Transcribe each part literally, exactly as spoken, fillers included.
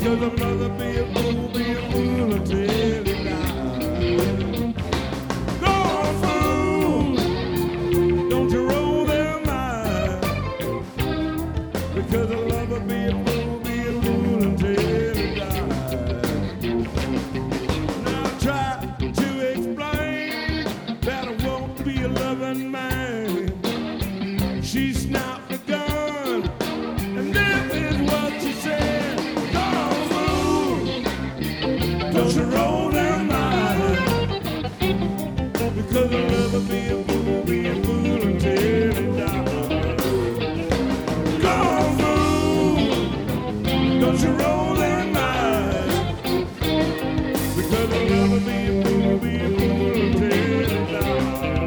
Because I'd rather be a fool, be a fool until he dies. Go on, fool, don't you roll them eyes. Because I'd rather be a fool, be a fool until he dies. Now try to explain that I won't be a loving man. She snapped the gun, and this is what she said. Go on, fool, don't you roll them eyes. Because I'll never be a fool, be a fool until he dies. Go on, fool, don't you roll them eyes. Because I'll never be a fool, be a fool until he dies.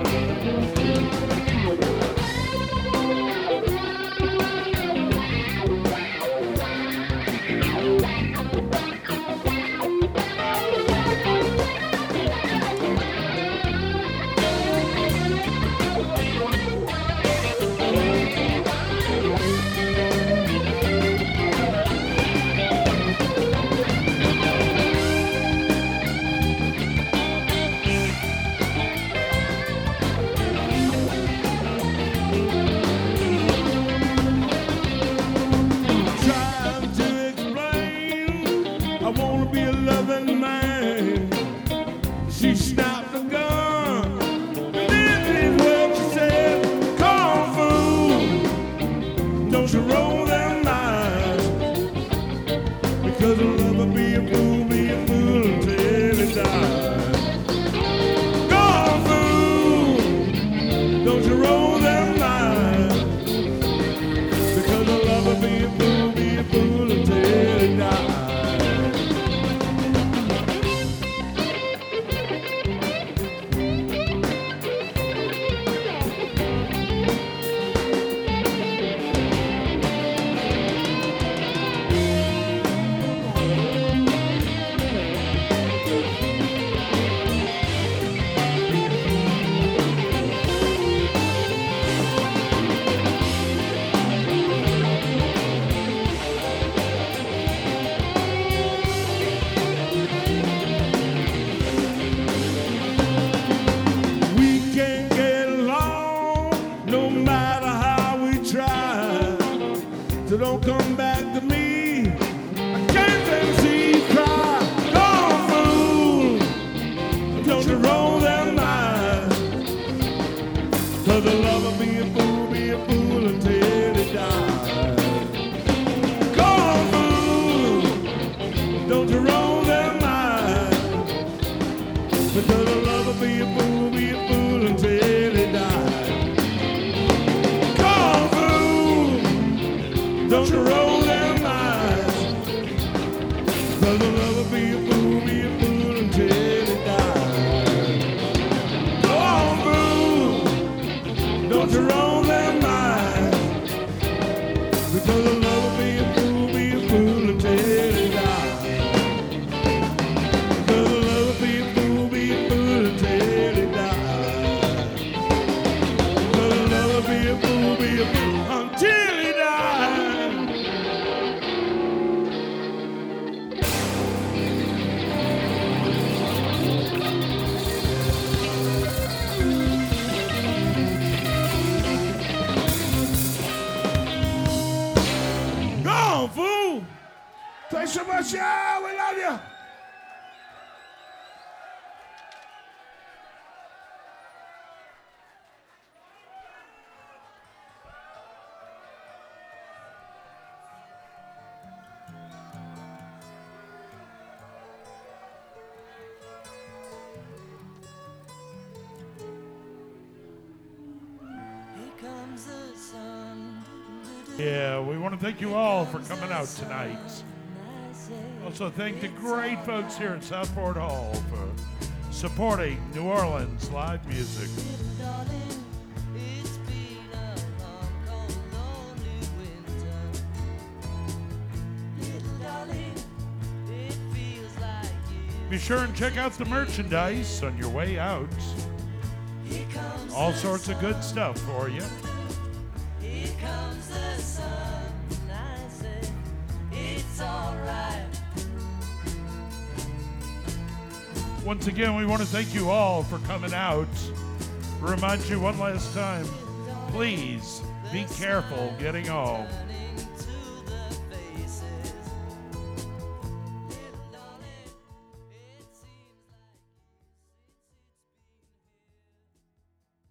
Trying to explain, I wanna be a loving man. She snapped the gun, and this is what she said. Come on, fool, don't you roll them eyes. Because I'll never be a fool, be a fool until he dies. Go on, fool, don't you roll them eyes. Because I'll never be a fool, be a fool until he dies. We can't get along no matter how we try. So don't come back to me. I can't even see you cry. Go on, fool, don't you roll them eyes. Cause I'll never be a fool, be a fool until he dies. Go on, fool, don't you roll them eyes. Because I'll never be a fool, be a fool until he dies. Come on, fool, don't you roll them eyes. Because I'll never be a fool, be a fool until he dies. Go on, fool, don't you roll them eyes. Because I'll never be a fool, be a fool until he dies. Because I'll never be a fool, be a fool until he dies. Because I'll never be a fool, be a fool until he dies. Go on, fool. Thanks so much, yeah, we love you. Yeah, we want to thank you all for coming out tonight. Also thank the great folks here at Southport Hall for supporting New Orleans live music. Be sure and check out the merchandise on your way out. All sorts of good stuff for you. Here comes the sun, I say it's alright. Once again, we want to thank you all for coming out. Remind you one last time, please be careful getting home.